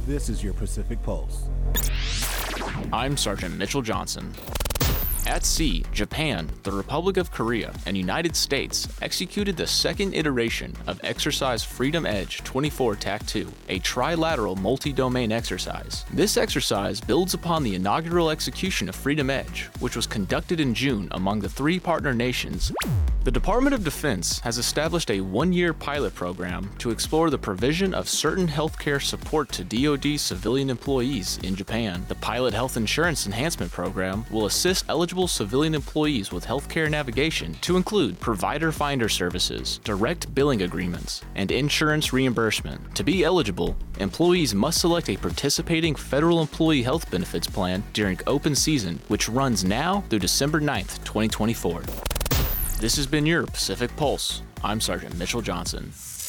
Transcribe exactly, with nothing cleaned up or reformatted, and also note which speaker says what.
Speaker 1: This is your Pacific Pulse.
Speaker 2: I'm Sergeant Mitchell Johnson. At sea, Japan, the Republic of Korea, and United States executed the second iteration of Exercise Freedom Edge twenty-four T A C two, a trilateral multi-domain exercise. This exercise builds upon the inaugural execution of Freedom Edge, which was conducted in June among the three partner nations. The Department of Defense has established a one-year pilot program to explore the provision of certain healthcare support to D O D civilian employees in Japan. The Pilot Health Insurance Enhancement Program will assist eligible civilian employees with healthcare navigation to include provider finder services, direct billing agreements, and insurance reimbursement. To be eligible, employees must select a participating federal employee health benefits plan during open season, which runs now through December ninth, twenty twenty-four. This has been your Pacific Pulse. I'm Sergeant Mitchell Johnson.